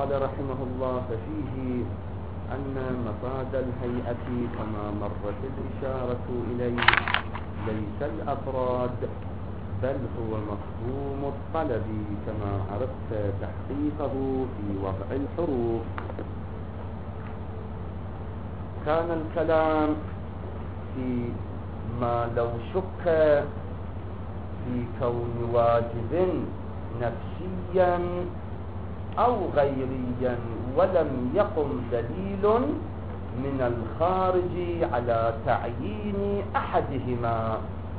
قال رحمه الله: ففيه أن مفاد الهيئة كما مرت الإشارة إليه ليس الأفراد، بل هو مفهوم الطلب كما عرفت تحقيقه في وضع الحروف. كان الكلام في ما لو شك في كون واجب نفسيا أو غيريا ولم يقم دليل من الخارج على تعيين أحدهما.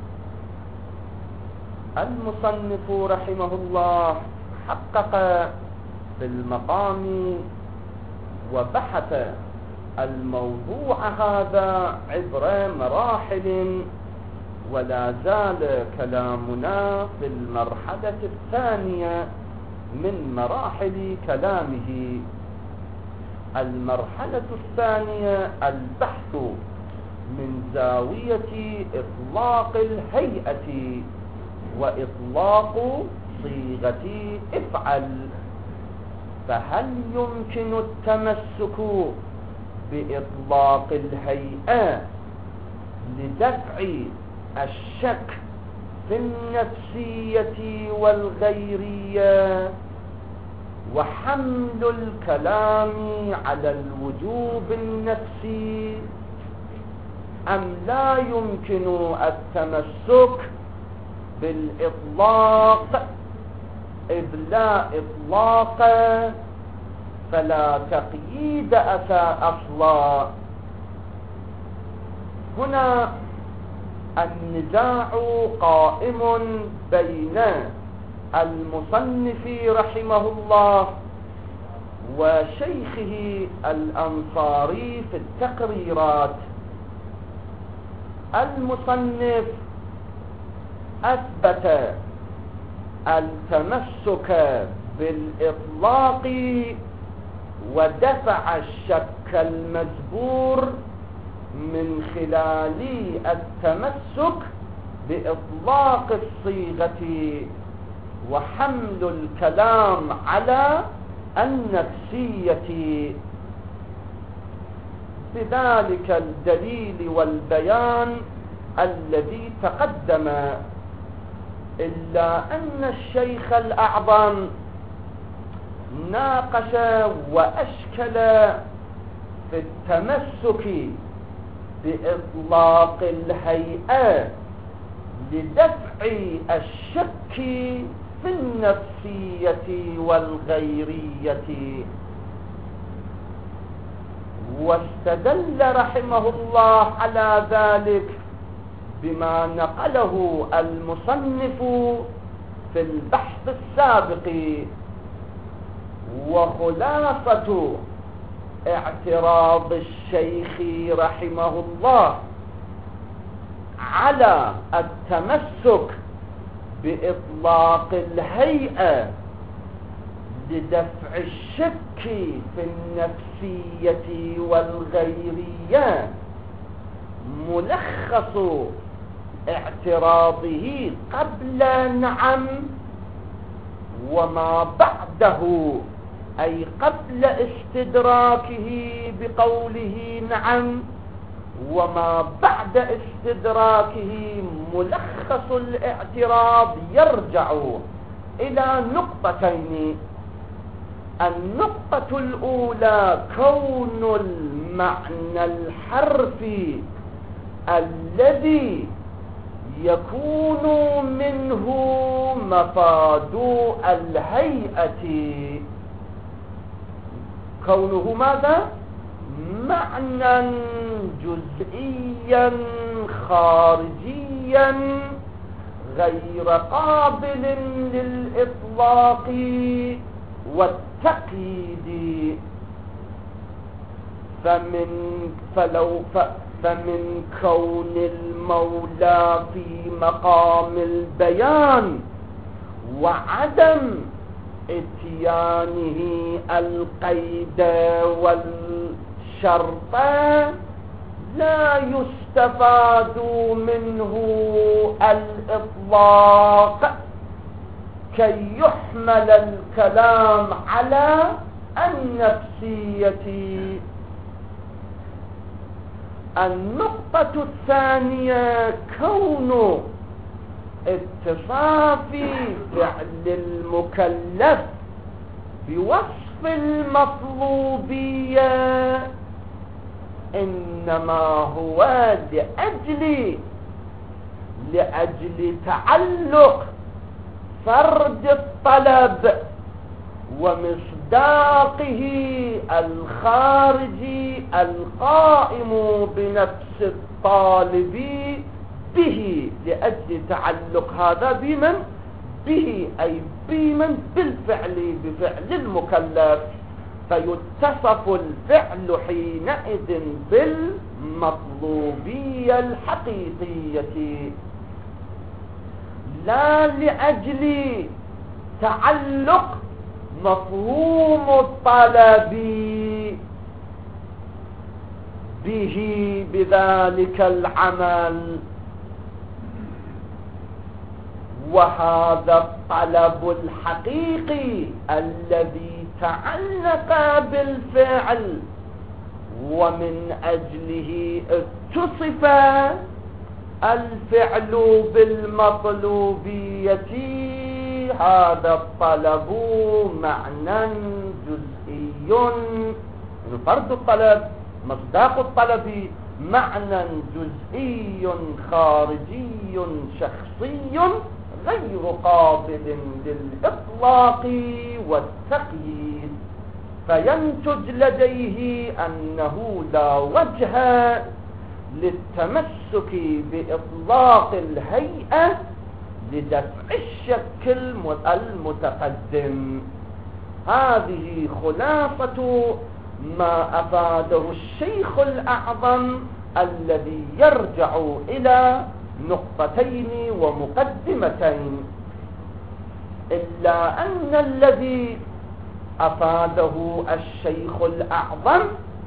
المصنف رحمه الله حقق في المقام وبحث الموضوع هذا عبر مراحل، ولا زال كلامنا في المرحلة الثانية من مراحل كلامه. المرحلة الثانية البحث من زاوية إطلاق الهيئة وإطلاق صيغة افعل. فهل يمكن التمسك بإطلاق الهيئة لدفع الشك في النفسية والغيرية وحمل الكلام على الوجوب النفسي، أم لا يمكن التمسك بالإطلاق إذ لا إطلاق فلا تقييد أصلا؟ هنا النزاع قائم بين المصنف رحمه الله وشيخه الأنصاري في التقريرات. المصنف أثبت التمسك بالإطلاق ودفع الشك المجبور من خلال التمسك بإطلاق الصيغة وحمل الكلام على النفسية بذلك الدليل والبيان الذي تقدم. إلا أن الشيخ الأعظم ناقش وأشكل في التمسك بإطلاق الهيئة لدفع الشك في النفسية والغيرية، واستدل رحمه الله على ذلك بما نقله المصنف في البحث السابق. وخلاصة اعتراض الشيخ رحمه الله على التمسك بإطلاق الهيئة لدفع الشك في النفسية والغيرية ملخص اعتراضه قبل نعم وما بعده، أي قبل استدراكه بقوله نعم وما بعد استدراكه. ملخص الاعتراض يرجع إلى نقطتين. النقطة الأولى كون المعنى الحرفي الذي يكون منه مفاد الهيئة كونه ماذا؟ معنى جزئيا خارجيا غير قابل للإطلاق والتقييد. فمن كون المولى في مقام البيان وعدم اتيانه القيد والشرط لا يستفاد منه الإطلاق كي يحمل الكلام على النفسية. النقطة الثانية كون اتصاف فعل المكلف بوصف المطلوبية إنما هو لأجل تعلق فرد الطلب ومصداقه الخارجي القائم بنفس الطالب به، لأجل تعلق هذا بمن؟ به، أي بمن؟ بالفعل، بفعل المكلف، فيتصف الفعل حينئذ بالمطلوبية الحقيقية، لا لأجل تعلق مفهوم الطلب به بذلك العمل. وهذا الطلب الحقيقي الذي تعلق بالفعل ومن أجله اتصف الفعل بالمطلوبية، هذا الطلب معنى جزئي، فرد الطلب مصداق الطلب معنى جزئي خارجي شخصي غير قابل للإطلاق والتقييد، فينتج لديه أنه لا وجه للتمسك بإطلاق الهيئة لدفع الشك المتقدم. هذه خلاصة ما أفاده الشيخ الأعظم الذي يرجع إلى نقطتين ومقدمتين، إلا أن الذي أفاده الشيخ الأعظم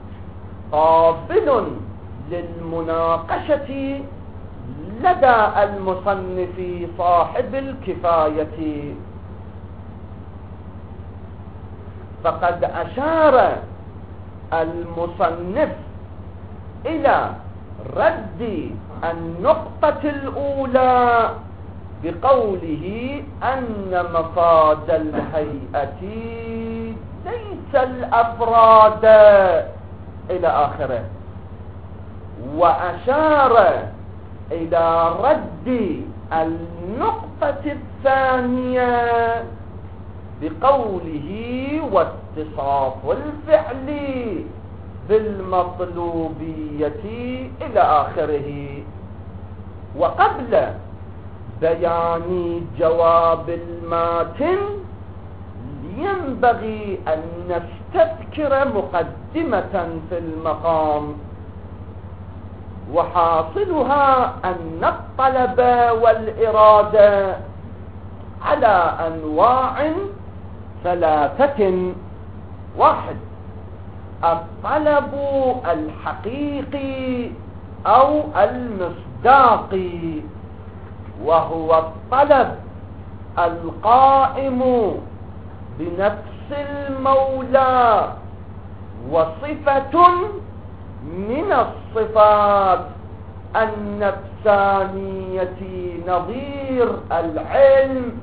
قابل للمناقشة لدى المصنف صاحب الكفاية، فقد أشار المصنف إلى رد النقطة الأولى بقوله أن مفاد الهيئة ليس الأفراد إلى آخره، وأشار إلى رد النقطة الثانية بقوله واتصاف الفعل بالمطلوبية إلى آخره. وقبل بيان جواب الماتن ينبغي أن نستذكر مقدمة في المقام، وحاصلها أن الطلب والإرادة على أنواع ثلاثة. واحد، الطلب الحقيقي أو المصداقي، وهو الطلب القائم بنفس المولى وصفة من الصفات النفسانية نظير العلم،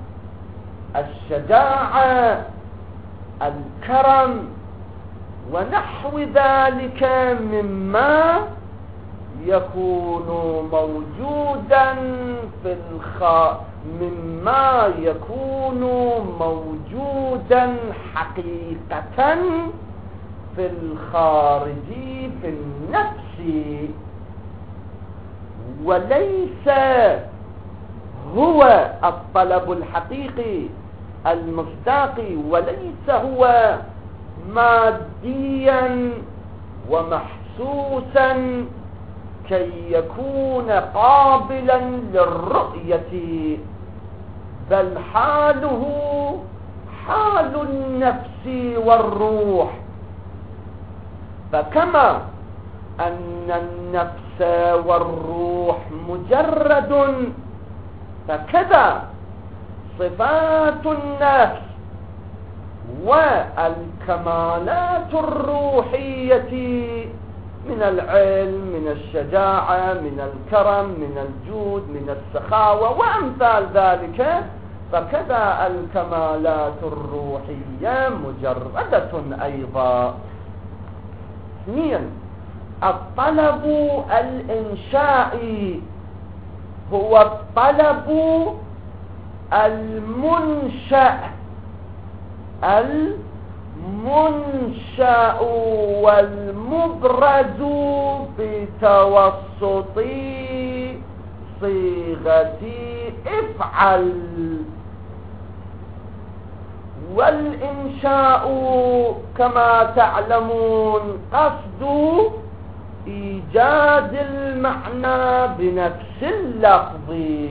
الشجاعة، الكرم، ونحو ذلك مما يكون موجودا مما يكون موجودا حقيقة في الخارج في النفس، وليس هو الطلب الحقيقي المصداقي، وليس هو ماديا ومحسوسا كي يكون قابلا للرؤية، بل حاله حال النفس والروح. فكما أن النفس والروح مجرد، فكذا صفات النفس والكمالات الروحية من العلم، من الشجاعة، من الكرم، من الجود، من السخاوة وأمثال ذلك، فكذا الكمالات الروحية مجردة أيضا. اثنين، الطلب الإنشائي هو الطلب المنشأ والمبرز بتوسط صيغة افعل. والإنشاء كما تعلمون قصد إيجاد المعنى بنفس اللفظ،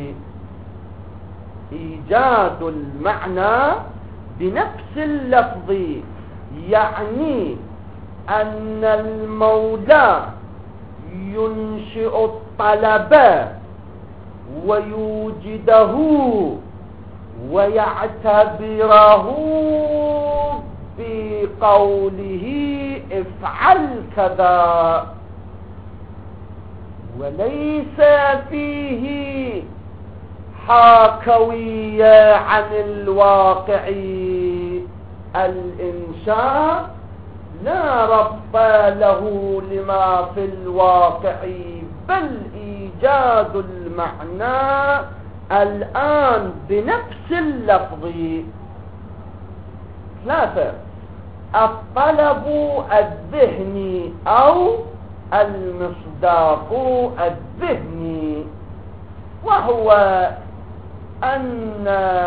إيجاد المعنى بنفس اللفظ، يعني أن المولى ينشئ الطلب ويوجده ويعتبره بقوله افعل كذا، وليس فيه حاكوية عن الواقع. الإنشاء لا رب له لما في الواقع، بل إيجاد المعنى الآن بنفس اللفظ. ثلاثة، الطلب الذهني أو المصداق الذهني، وهو أن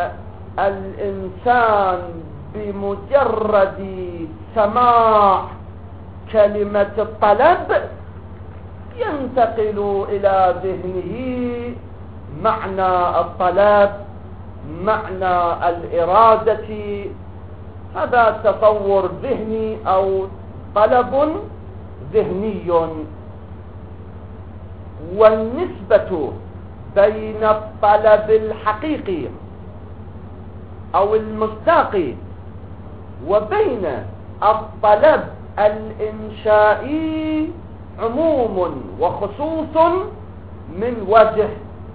الإنسان بمجرد سماع كلمة الطلب ينتقل إلى ذهنه معنى الطلب، معنى الإرادة. هذا تصور ذهني أو طلب ذهني. والنسبة بين الطلب الحقيقي أو المصداقي وبين الطلب الإنشائي عموم وخصوص من وجه.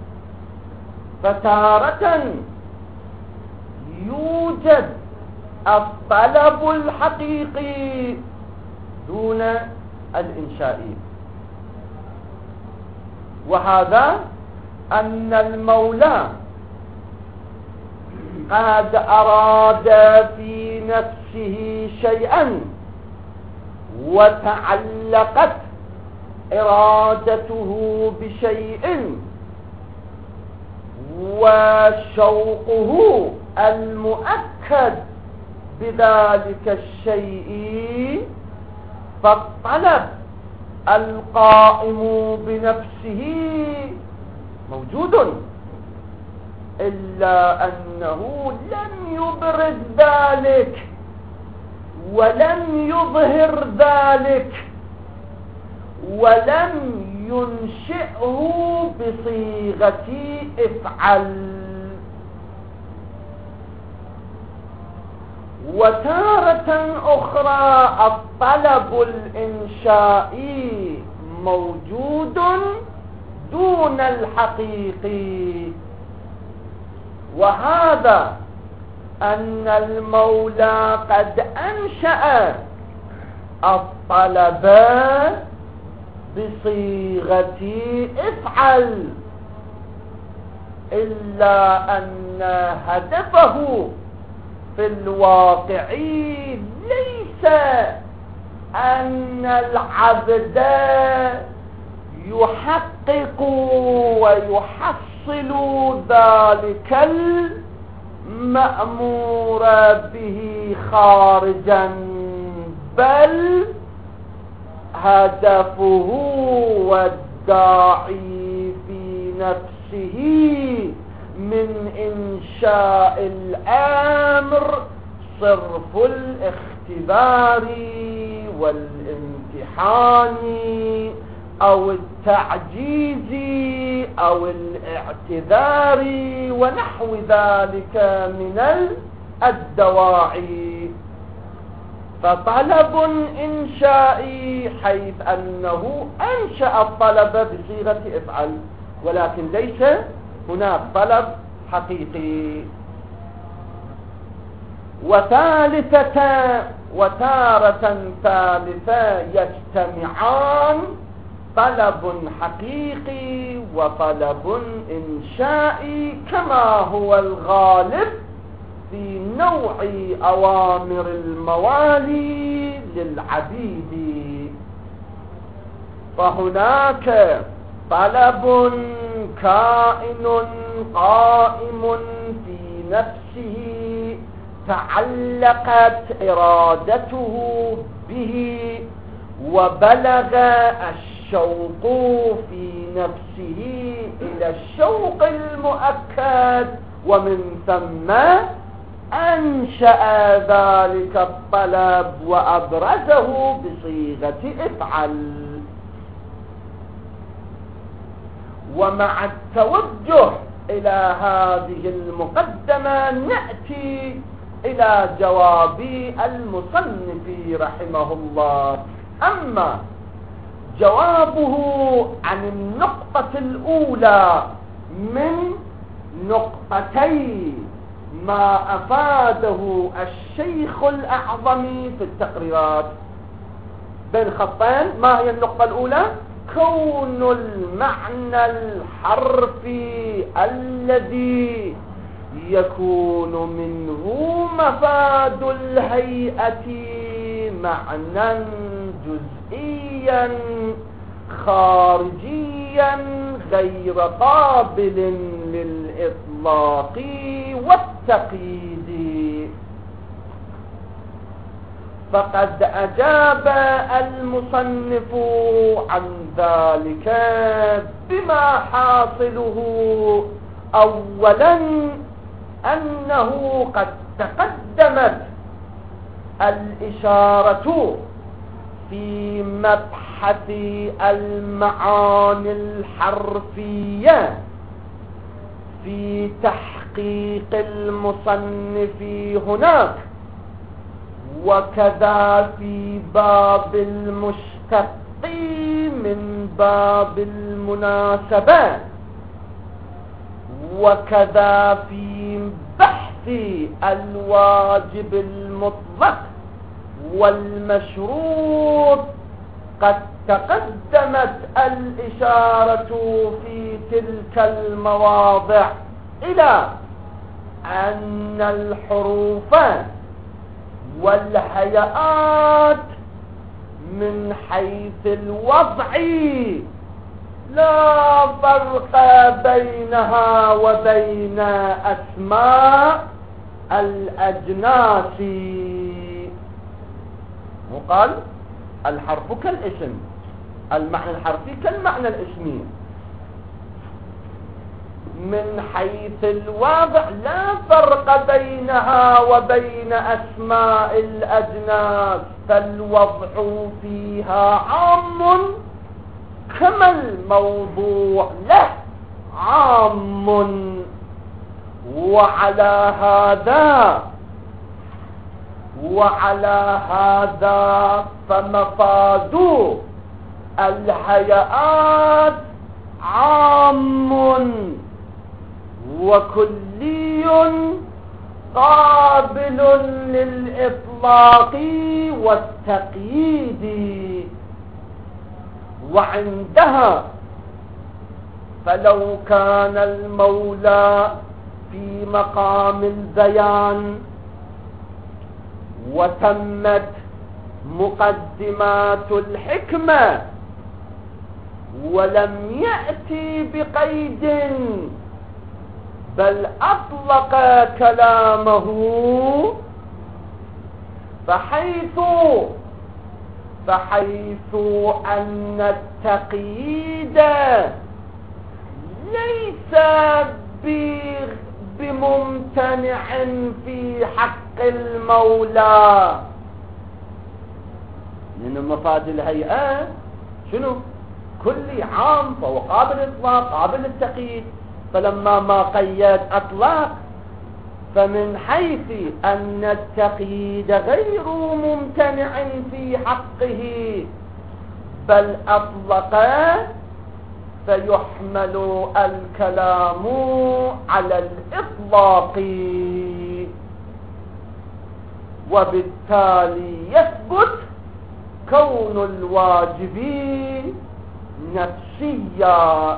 فتارة يوجد الطلب الحقيقي دون الإنشائي، وهذا أن المولى قد أراد في نفسه شيئا وتعلقت إرادته بشيء، وشوقه المؤكد بذلك الشيء، فالطلب القائم بنفسه موجود، إلا أنه لم يبرز ذلك ولم يظهر ذلك ولم ينشئه بصيغة افعل. وتارة أخرى الطلب الإنشائي موجود دون الحقيقي، وهذا أن المولى قد أنشأ الطلب بصيغة افعل، إلا أن هدفه في الواقع ليس أن العبد يحقق ويحصل ذلك المأمور به خارجا، بل هدفه والداعي في نفسه من إنشاء الأمر صرف الاختبار والامتحان أو التعجيز أو الاعتذار ونحو ذلك من الدواعي. فطلب إنشائي حيث أنه أنشأ الطلب بصيغة افعل، ولكن ليس هناك طلب حقيقي. وتارة ثالثة يجتمعان طلب حقيقي وطلب إنشائي، كما هو الغالب في نوع أوامر الموالي للعبيد. فهناك طلب كائن قائم في نفسه تعلقت إرادته به، وبلغ الشوق في نفسه إلى الشوق المؤكد، ومن ثم أنشأ ذلك الطلب وأبرزه بصيغة افعل. ومع التوجه إلى هذه المقدمة نأتي إلى جواب المصنف رحمه الله. أما جوابه عن النقطة الأولى من نقطتي ما أفاده الشيخ الأعظم في التقريرات بين خطين، ما هي النقطة الأولى؟ كون المعنى الحرفي الذي يكون منه مفاد الهيئة معنى جزئيا خارجيا غير قابل للإطلاق والتقييد. فقد أجاب المصنف عن ذلك بما حاصله أولا أنه قد تقدمت الإشارة في مبحث المعاني الحرفية في تحقيق المصنف هناك، وكذا في باب المشتق من باب المناسبة، وكذا في بحث الواجب المطلق والمشروط قد تقدمت الإشارة في تلك المواضع إلى أن الحروف والهيئات من حيث الوضع لا فرق بينها وبين أسماء الأجناس. وقال الحرف كالاسم، المعنى الحرفي كالمعنى الاسمي. من حيث الوضع لا فرق بينها وبين أسماء الأجناس، فالوضع فيها عام كما الموضوع له عام. وعلى هذا فمفاد الهيئات عام وكلي قابل للإطلاق والتقييد. وعندها فلو كان المولى في مقام البيان وتمت مقدمات الحكمة ولم يأتي بقيد بل أطلق كلامه، فحيث أن التقييد ليس بممتنع في حق المولى، لأن مفاد الهيئة شنو؟ كل عام فهو قابل للإطلاق قابل للتقييد، فلما ما قيد أطلاق فمن حيث أن التقييد غير ممتنع في حقه بل أطلق، فيحمل الكلام على الإطلاق، وبالتالي يثبت كون الواجب نفسيا.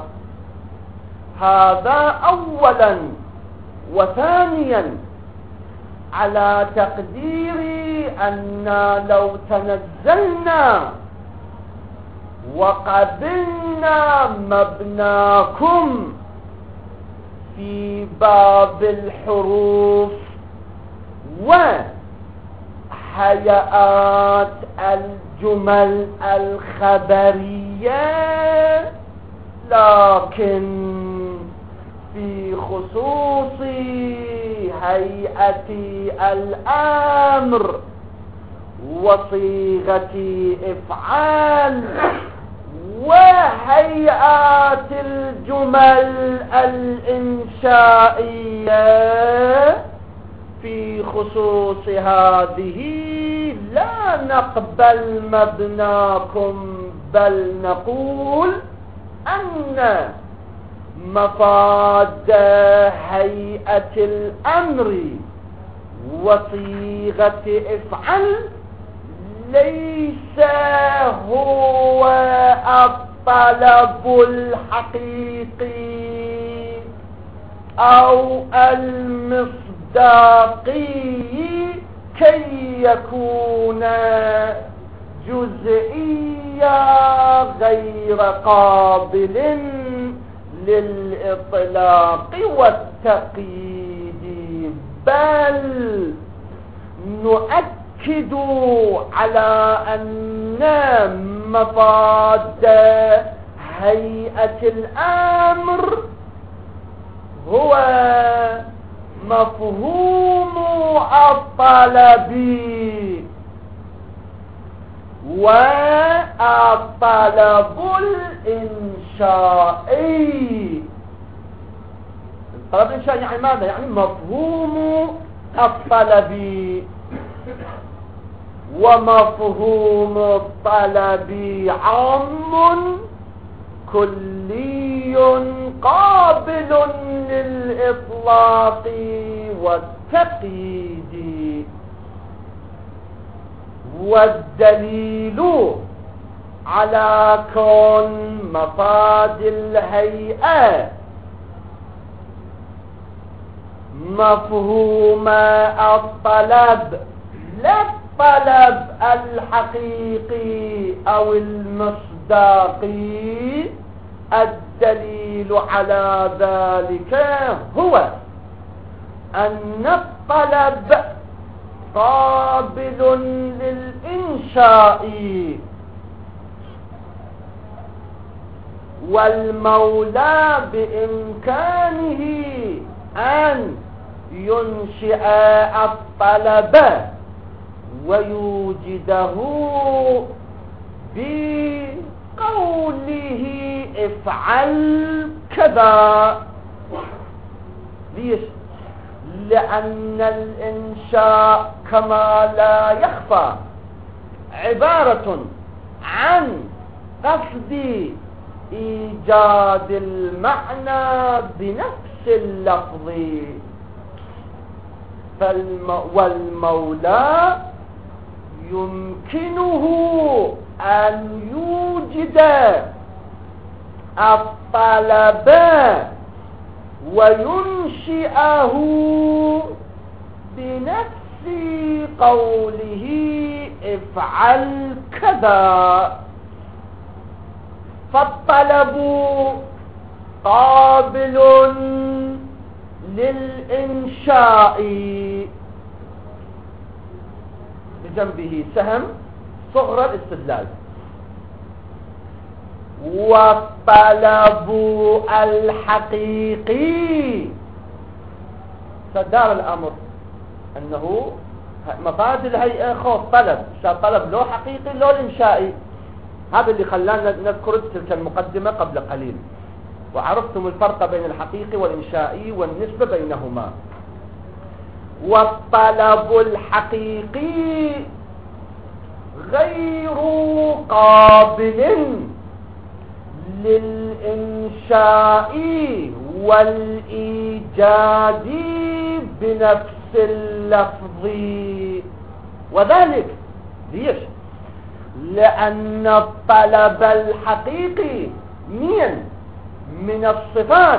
هذا أولا. وثانيا على تقدير أن لو تنزلنا وقبلنا مبناكم في باب الحروف وحيئات الجمل الخبرية، لكن في خصوص هيئة الأمر وصيغة إفعال وهيئات الجمل الإنشائية، في خصوص هذه لا نقبل مبناكم، بل نقول أن مفاد هيئة الأمر وصيغة افعل ليس هو الطلب الحقيقي أو المصداقي كي يكون جزئيا غير قابل للإطلاق والتقييد، بل نؤكد على أن مفاد هيئة الأمر هو مفهوم الطلب، والطلب الإنشائي. الطلب الإنشائي يعني ماذا؟ يعني مفهوم الطلب، ومفهوم الطلب عام كلي قابل للإطلاق والتقييد. والدليل على كون مفاد الهيئة مفهوم الطلب لا الطلب الحقيقي أو المصداقي، الدليل على ذلك هو أن الطلب قابل للإنشاء، والمولى بإمكانه أن ينشئ الطلب ويوجده بقوله افعل كذا. ليش؟ لأن الإنشاء كما لا يخفى عبارة عن قصد إيجاد المعنى بنفس اللفظ، والمولى يمكنه أن يوجد الطلب وينشئه بنفس قوله افعل كذا. فالطلب قابل للإنشاء، بجنبه سهم صغر الاستدلال. والطلب الحقيقي فدار الأمر أنه مفاد الهيئة خوف طلب لو حقيقي لو الإنشائي. هذا اللي خلانا نذكر تلك المقدمة قبل قليل، وعرفتم الفرق بين الحقيقي والإنشائي والنسبة بينهما. والطلب الحقيقي غير قابل للإنشاء والإيجاد بنفس اللفظ. وذلك ليش؟ لأن الطلب الحقيقي من الصفات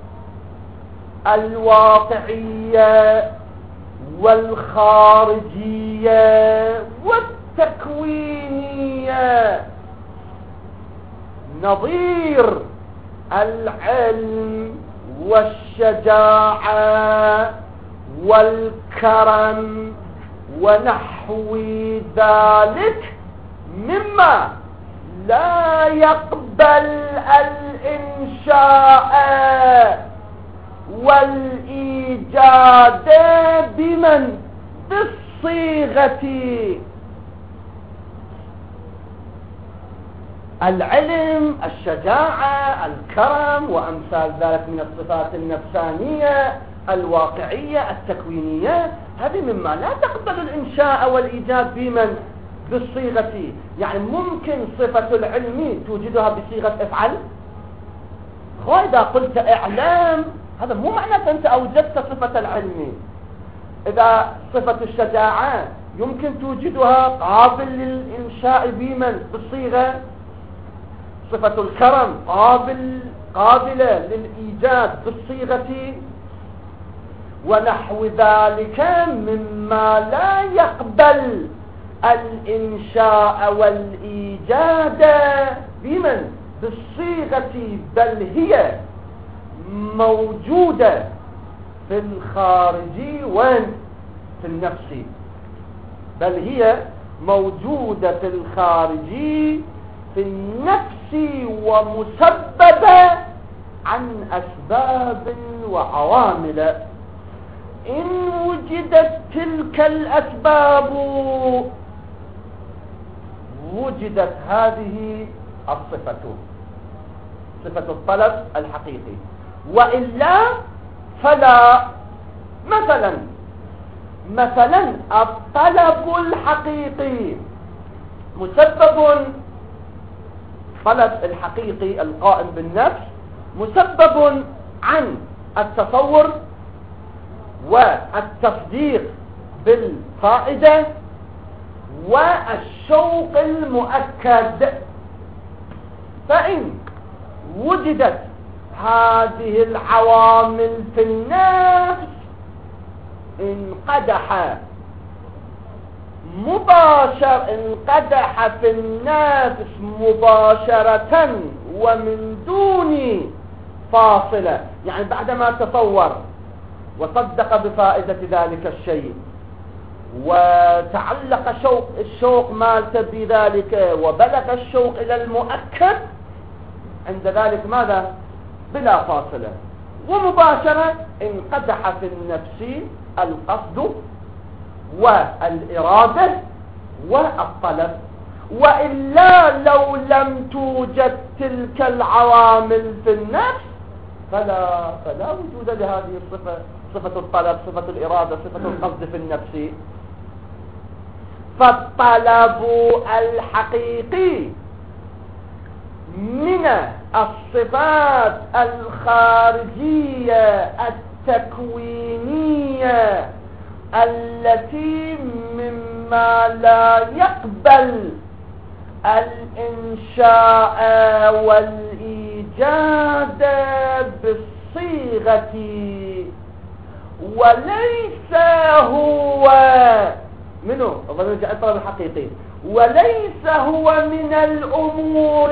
الواقعية والخارجية والتكوينية، نظير العلم والشجاعة والكرم ونحو ذلك مما لا يقبل الإنشاء والإيجاد بمن؟ بالصيغة. العلم، الشجاعة، الكرم وأمثال ذلك من الصفات النفسانية الواقعية التكوينية، هذه مما لا تقبل الإنشاء والإيجاد بمن؟ بالصيغة. يعني ممكن صفة العلم توجدها بصيغة افعل. إذا قلت اعلام هذا مو معنى أنت أوجدت صفة العلم. إذا صفة الشجاعة يمكن توجدها قابل للإنشاء بمن؟ بالصيغة. صفة الكرم قابلة للإيجاد بالصيغة، ونحو ذلك مما لا يقبل الإنشاء والإيجاد بمن؟ بالصيغة، بل هي موجودة في الخارج وين؟ في النفس. بل هي موجودة في الخارج في النفس ومسببة عن أسباب وعوامل. إن وجدت تلك الأسباب وجدت هذه الصفة، صفة الطلب الحقيقي، وإلا فلا. مثلا الطلب الحقيقي مسبب، طلب الحقيقي القائم بالنفس مسبب عن التصور والتصديق بالفائدة والشوق المؤكد. فإن وجدت هذه العوامل في النفس انقدح في النفس مباشرة ومن دون فاصلة. يعني بعدما تصور وصدق بفائدة ذلك الشيء وتعلق الشوق مالته بذلك وبلغ الشوق إلى المؤكد، عند ذلك ماذا؟ بلا فاصلة ومباشرة انقدح في النفس القصد والإرادة والطلب. وإلا لو لم توجد تلك العوامل في النفس فلا وجود لهذه الصفة، صفة الطلب، صفة الإرادة، صفة القصد في النفس. فالطلب الحقيقي من الصفات الخارجية التكوينية التي مما لا يقبل الإنشاء والإيجاد بالصيغة، وليس هو منه الطلب الحقيقي، وليس هو من الأمور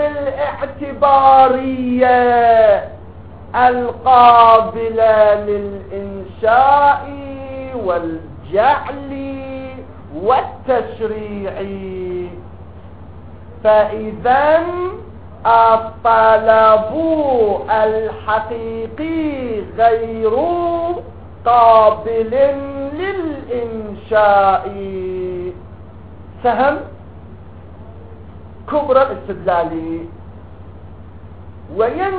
الاعتبارية القابلة للإنشاء والجعل والتشريع. فإذا الطلب الحقيقي غير قابل للإنشاء. سهم كبرى الاستدلالي.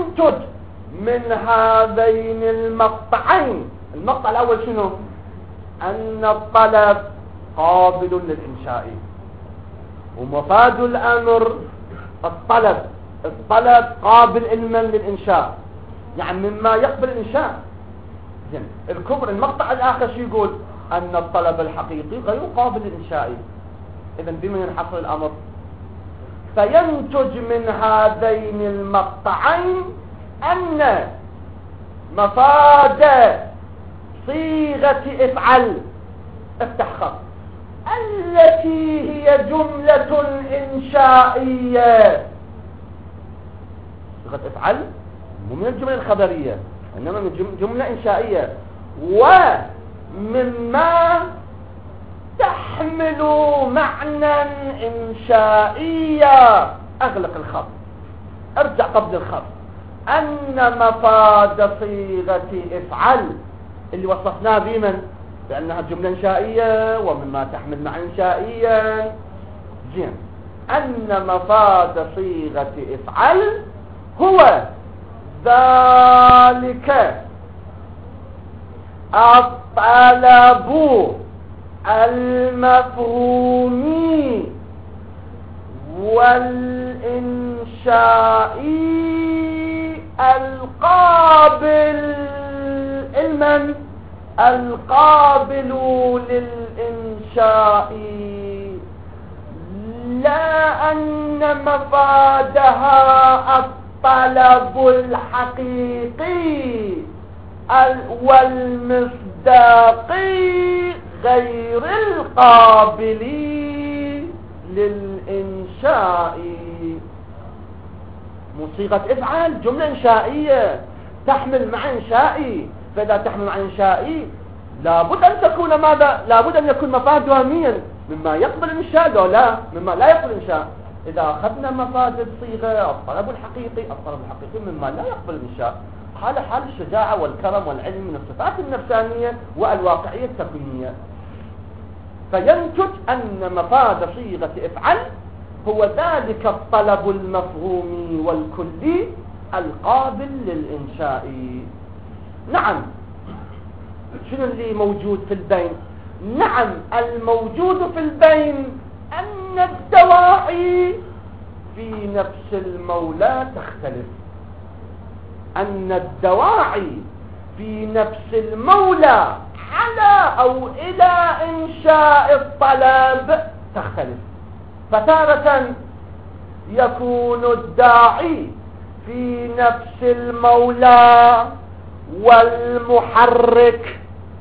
وينتج من هذين المقطعين، المقطع الأول شنو؟ أن الطلب قابل للإنشاء، ومفاد الأمر الطلب قابل علما للإنشاء، يعني مما يقبل الإنشاء. الكبر المقطع الآخر شو يقول؟ أن الطلب الحقيقي غير قابل للإنشاء. إذن بمن ينحصر الأمر؟ فينتج من هذين المقطعين أن مفاد صيغة افعل افتح خط التي هي جملة إنشائية. صيغة افعل مو من الجملة الخبرية، إنما من جملة إنشائية، ومما تحمل معنى إنشائيا. أغلق الخط، ارجع قبل الخط. أن مفاد صيغة افعل اللي وصفناه بمن؟ بأنها جملة إنشائية ومما تحمل معنى إنشائيا. زين، أن مفاد صيغة افعل هو ذلك الطلب المفهومي والإنشائي القابل علما، القابل للإنشاء، لا أن مفادها الطلب الحقيقي والمصداقي غير القابل للإنشاء. صيغة افعل جملة إنشائية تحمل معنى إنشائي، فإذا تحمل معنى إنشائي لابد أن تكون ماذا؟ لابد أن يكون مفادها مما يقبل الإنشاء لو لا مما لا يقبل الإنشاء. إذا أخذنا مفاد الصيغة الطلب الحقيقي مما لا يقبل الإنشاء، حال الشجاعة والكرم والعلم من الصفات النفسانية والواقعية التكوينية. فينتج أن مفاد صيغة افعل هو ذلك الطلب المفهومي والكلي القابل للإنشاء. نعم، شنو اللي موجود في البين؟ نعم، الموجود في البين أن الدواعي في نفس المولى تختلف، أن الدواعي في نفس المولى على أو إلى إنشاء الطلب تختلف. فتارة يكون الداعي في نفس المولى والمحرك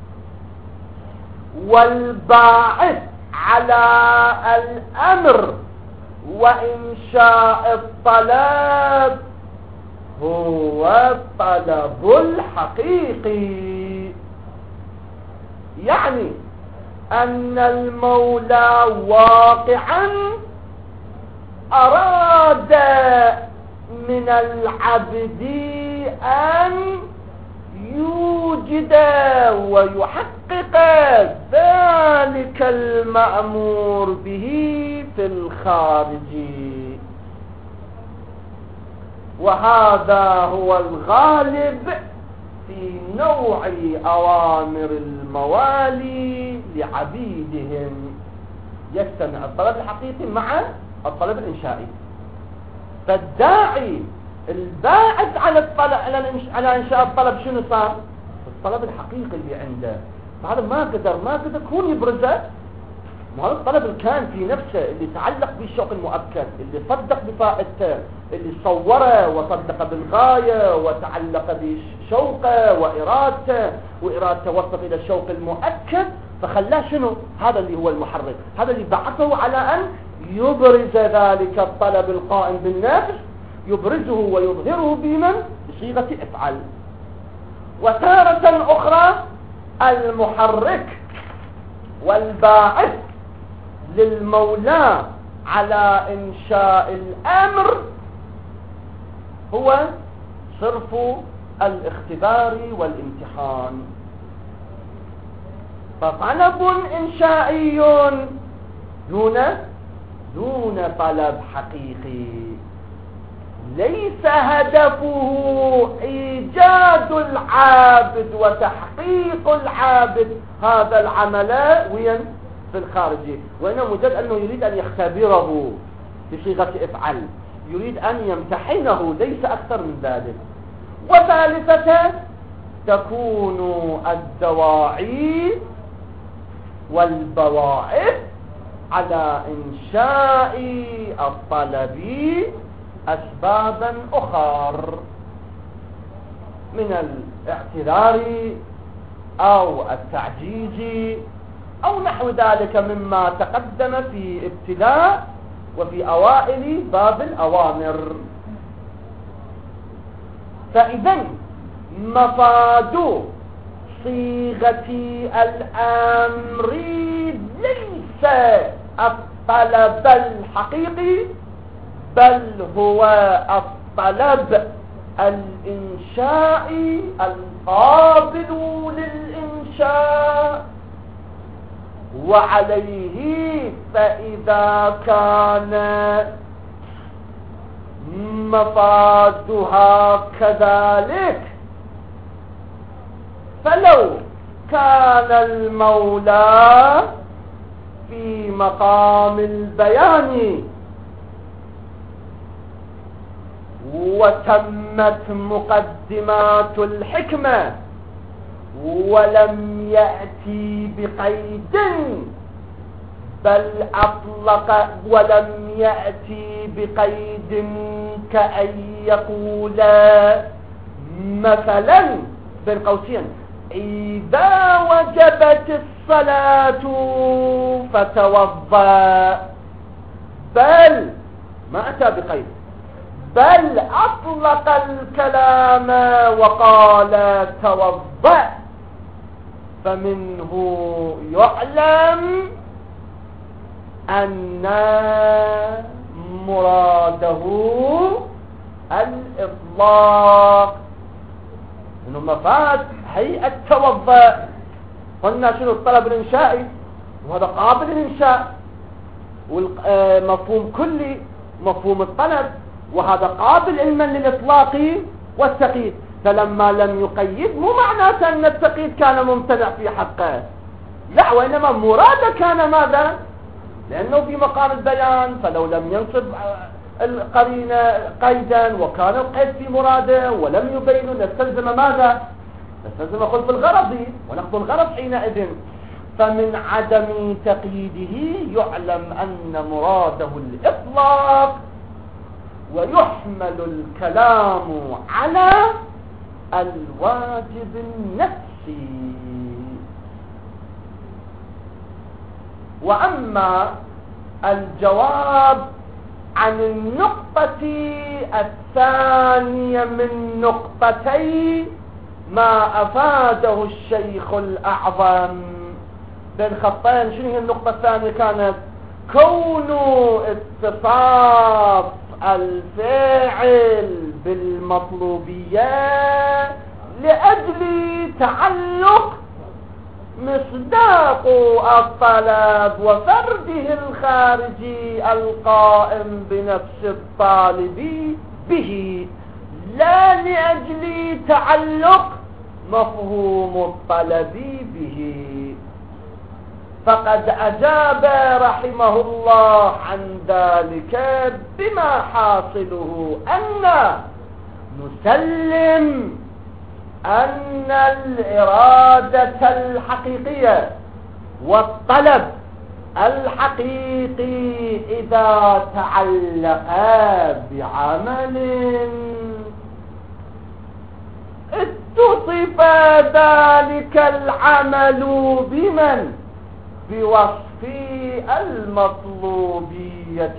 والباعث على الأمر وإنشاء الطلب هو الطلب الحقيقي. يعني أن المولى واقعا أراد من العبد أن يوجد ويحقق ذلك المأمور به في الخارج، وهذا هو الغالب في نوع أوامر الموالي لعبيدهم. يجتمع الطلب الحقيقي مع الطلب الإنشائي. فالداعي الباعث على إنشاء الطلب شنو صار؟ الطلب الحقيقي اللي عنده. فهذا ما قدر يكون يبرزه. هذا الطلب اللي كان في نفسه، اللي تعلق بالشوق المؤكد، اللي صدق بفائدته، اللي صوره وصدق بالغاية وتعلق بشوقه وإرادته وصل إلى الشوق المؤكد، فخلاه شنو؟ هذا اللي هو المحرك، هذا اللي بعثه على أن يبرز ذلك الطلب القائم بالنفس، يبرزه ويظهره بمن؟ بصيغة افعل. وتارة أخرى المحرك والباعث للمولى على إنشاء الأمر هو صرف الاختبار والامتحان. فطلب إنشائي دون طلب حقيقي، ليس هدفه إيجاد العابد وتحقيق العابد هذا العمل وين في الخارج، وإنما مجرد أنه يريد أن يختبره بصيغة افعل، يريد أن يمتحنه، ليس أكثر من ذلك. وثالثة تكون الدواعي والبواعث على إنشاء الطلب أسبابا أخر من الاعتذار أو التعجيز أو نحو ذلك مما تقدم في ابتداء وفي أوائل باب الأوامر. فإذا مفاد صيغة الأمر ليس الطلب الحقيقي، بل هو الطلب الإنشائي القابل للإنشاء. وعليه فإذا كان مفادها كذلك، فلو كان المولى في مقام البيان وتمت مقدمات الحكمة ولم يأتي بقيد، بل أطلق ولم يأتي بقيد كأن يقول مثلا بين قوسين إذا وجبت الصلاة فتوضأ، بل ما أتى بقيد، بل أطلق الكلام وقال توضأ، فمنه يعلم أن مراده الإطلاق، إنه مفاد هيئة توضأ. قلنا شنو الطلب الإنشائي، وهذا قابل للإنشاء، والمفهوم كلي مفهوم الطلب، وهذا قابل علما للإطلاق والتقييد. فلما لم يقيد مو معناته أن التقييد كان ممتنع في حقه، لا، وإنما مراده كان ماذا؟ لأنه في مقام البيان، فلو لم ينصب القرينة قيدا وكان القيد في مراده ولم يبين نستلزم ماذا؟ نستلزم خلف الغرض ونقض الغرض حينئذ. فمن عدم تقييده يعلم أن مراده الإطلاق، ويحمل الكلام على الواجب النفسي. وأما الجواب عن النقطة الثانية من نقطتي ما أفاده الشيخ الأعظم بين خطين، شنو هي النقطة الثانية؟ كانت كون اتصاف الفاعل بالمطلوبية لأجل تعلق مصداق الطلب وفرده الخارجي القائم بنفس الطالب به، لا لأجل تعلق مفهوم الطلب به. فقد أجاب رحمه الله عن ذلك بما حاصله أن نسلم أن الإرادة الحقيقية والطلب الحقيقي إذا تعلقا بعمل اتصف ذلك العمل بمن؟ بوصف المطلوبية،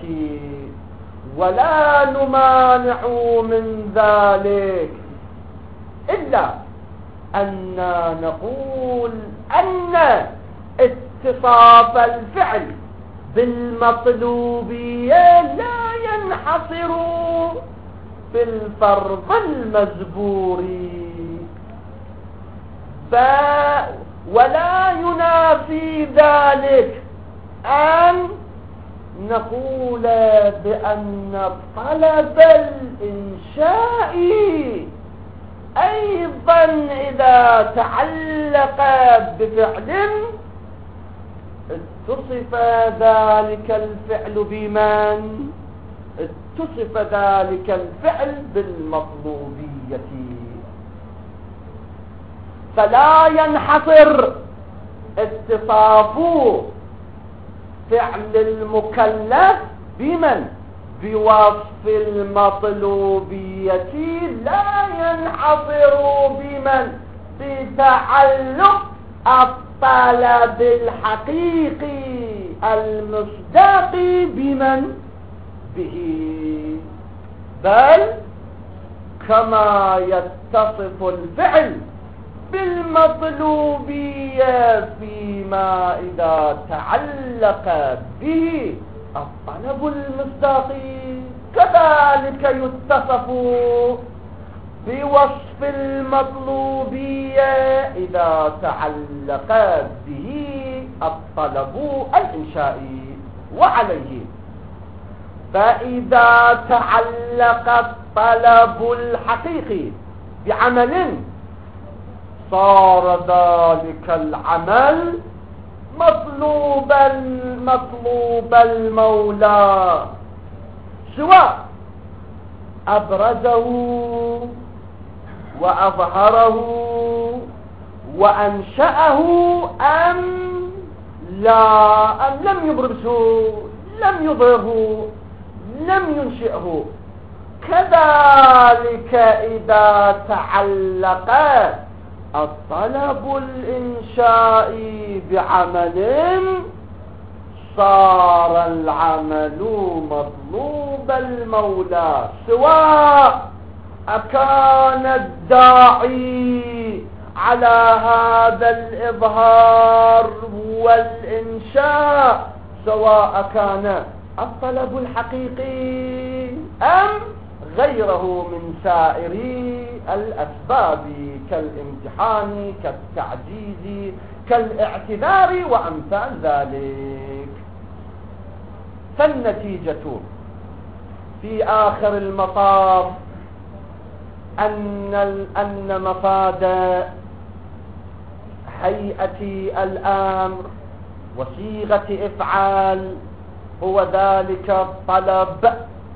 ولا نمانع من ذلك إلا أن نقول أن اتصاف الفعل بالمطلوبية لا ينحصر بالفرض المزبور، ولا ينافي ذلك أن نقول بأن طلب الإنشاء أيضا إذا تعلق بفعل اتصف ذلك الفعل بمن؟ اتصف ذلك الفعل بالمطلوبية. فلا ينحصر اتصاف فعل المكلف بمن؟ بوصف المطلوبية. لا ينحصر بمن؟ بتعلق الطلب الحقيقي المصداق بمن؟ به، بل كما يتصف الفعل بالمطلوبية فيما إذا تعلق به الطلب المصداقي، كذلك يتصف بوصف المطلوبية إذا تعلق به الطلب الإنشائي. وعليه فإذا تعلق الطلب الحقيقي بعمل صار ذلك العمل مطلوب المولى، سواء أبرزه وأظهره وأنشأه أم لا، أم لم يبرزه، لم يظهره، لم ينشئه. كذلك إذا تعلق الطلب الإنشائي بعمل صار العمل مطلوب المولى، سواء أكان الداعي على هذا الإظهار والإنشاء، سواء كان الطلب الحقيقي أم غيره من سائر الأسباب كالامتحان كالتعجيز كالاعتذار وأمثال ذلك. فالنتيجة في آخر المطاف أن مفاد هيئة الأمر وصيغة إفعال هو ذلك الطلب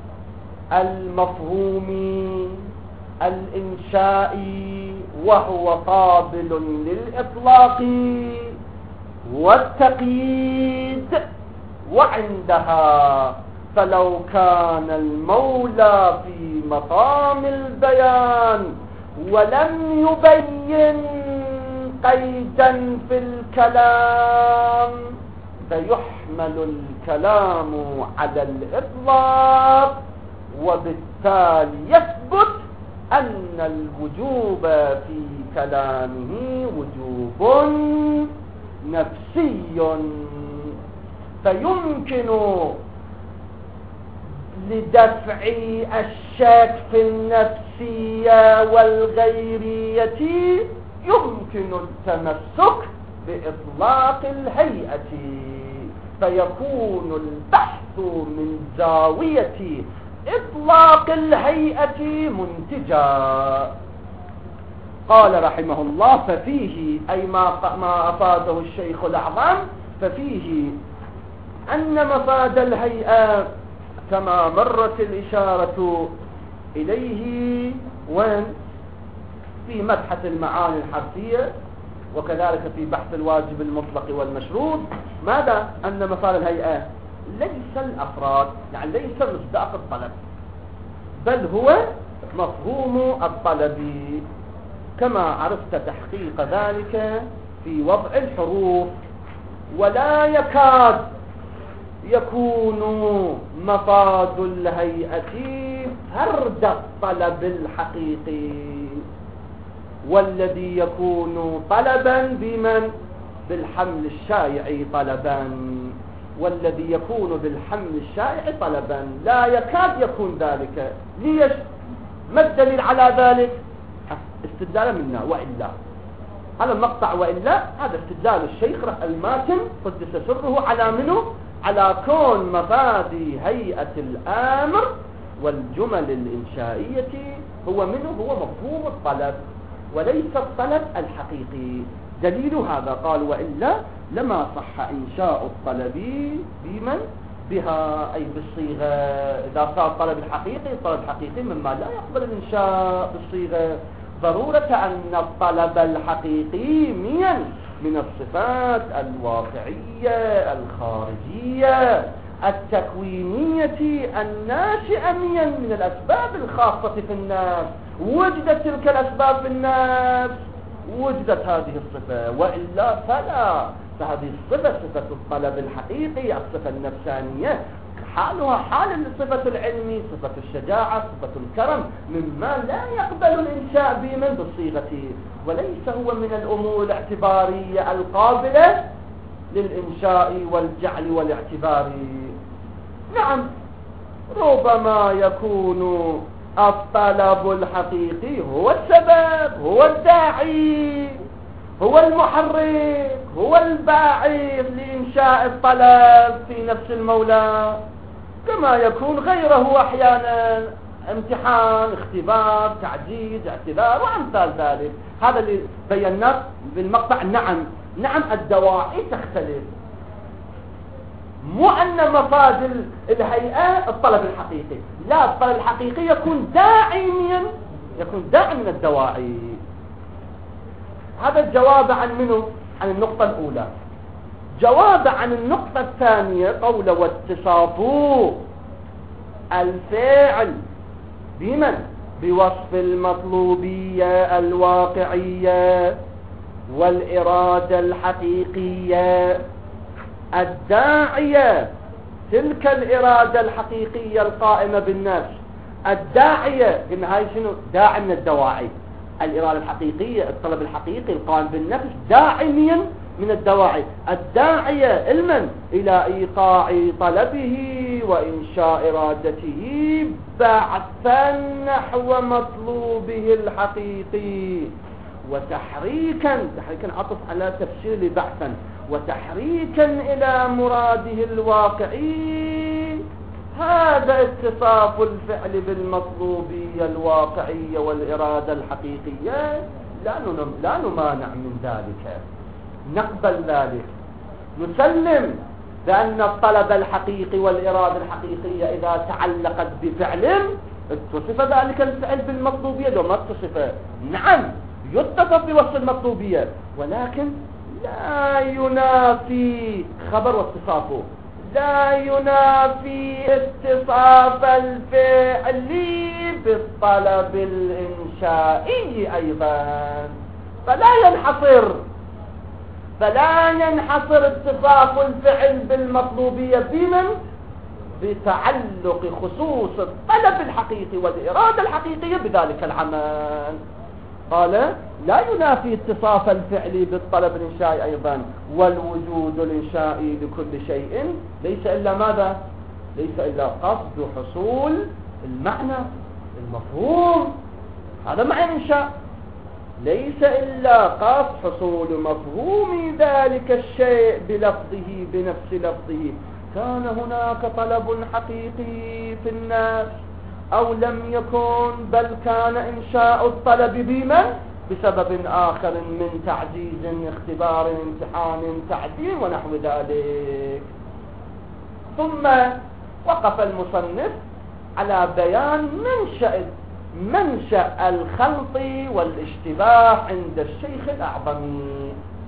المفهومي الإنشائي، وهو قابل للإطلاق والتقييد. وعندها فلو كان المولى في مقام البيان ولم يبين قيدا في الكلام فيحمل الكلام على الإطلاق، وبالتالي يثبت أن الوجوب في كلامه وجوب نفسي، فيمكن لدفع الشك في النفسية والغيرية يمكن التمسك بإطلاق الهيئة، فيكون البحث من زاوية إطلاق الهيئة منتجا. قال رحمه الله: ففيه أي ما أفاده الشيخ الأعظم، ففيه أن مفاد الهيئة كما مرت الإشارة إليه وين في مبحث المعاني الحرفية وكذلك في بحث الواجب المطلق والمشروط، ماذا؟ أن مفاد الهيئة ليس الأفراد، يعني ليس مصداق الطلب، بل هو مفهوم الطلب، كما عرفت تحقيق ذلك في وضع الحروف. ولا يكاد يكون مفاد الهيئة فرد الطلب الحقيقي، والذي يكون طلبا بمن؟ بالحمل الشائع طلبا، والذي يكون بالحمل الشائع طلبا لا يكاد يكون ذلك. ليش؟ ما الدليل على ذلك؟ استدلال منا وإلا، هذا المقطع وإلا هذا استدلال الشيخ الماتن قدس سره على منه؟ على كون مفاد هيئة الأمر والجمل الإنشائية هو مفهوم الطلب وليس الطلب الحقيقي. دليل هذا قال وإلا لما صح إنشاء الطلب بها أي بالصيغة. إذا صار الطلب الحقيقي مما لا يقبل الإنشاء بالصيغة. ضرورة أن الطلب الحقيقي من الصفات الواقعية الخارجية التكوينية الناشئة من الأسباب الخاصة في الناس. وجدت تلك الأسباب في الناس وجدت هذه الصفة، وإلا فهذه الصفة صفة الطلب الحقيقي الصفة النفسانية حالها حال الصفة العلمي صفة الشجاعة صفة الكرم مما لا يقبل الإنشاء بمن بالصيغة، وليس هو من الأمور الاعتبارية القابلة للإنشاء والجعل والاعتبار. نعم ربما يكون الطلب الحقيقي هو السبب هو الداعي هو المحرك هو الباعث لإنشاء الطلب في نفس المولى، كما يكون غيره أحيانا امتحان اختبار تعجيز اعتذار وأمثال ذلك. هذا اللي بيناه بالمقطع. نعم الدواعي تختلف، مو أن مفاد الهيئة الطلب الحقيقي، لا الطلب الحقيقي يكون داعي من الدواعي. هذا الجواب عن منه عن النقطة الأولى. جواب عن النقطة الثانية قول واتصاف الفعل بوصف المطلوبية الواقعية والإرادة الحقيقية الداعية. تلك الإرادة الحقيقية القائمة بالنفس الداعية، قلنا هاي شنو؟ داعي من الدواعي. الإرادة الحقيقية الطلب الحقيقي القائم بالنفس داعي من الدواعي الداعية إلى إيقاع طلبه وإنشاء إرادته بعثا نحو مطلوبه الحقيقي وتحريكا عطف على تفسير لبعثا وتحريكا إلى مراده الواقعي. هذا اتصاف الفعل بالمطلوبية الواقعية والإرادة الحقيقية لا نمانع من ذلك، نقبل ذلك، نسلم بأن الطلب الحقيقي والإرادة الحقيقية إذا تعلقت بفعل اتصف ذلك الفعل بالمطلوبية. لو ما اتصف نعم يتصف بوصف المطلوبية، ولكن لا ينافي خبر واتصافه لا ينافي اتصاف الفعل بالطلب الإنشائي أيضا. فلا ينحصر اتصاف الفعل بالمطلوبية بتعلق خصوص الطلب الحقيقي والإرادة الحقيقية بذلك العمل. قال لا ينافي اتصاف الفعل بالطلب الإنشائي أيضا، والوجود الإنشائي لكل شيء ليس إلا ماذا؟ ليس إلا قصد حصول المعنى المفهوم. هذا معنى الإنشاء، ليس إلا قصد حصول مفهوم ذلك الشيء بلفظه بنفس لفظه. كان هناك طلب حقيقي في الناس أو لم يكن، بل كان إنشاء الطلب بسبب آخر من تعجيز اختبار امتحان تعديل ونحو ذلك. ثم وقف المصنف على بيان منشأ الخلط والاشتباه عند الشيخ الأعظمي.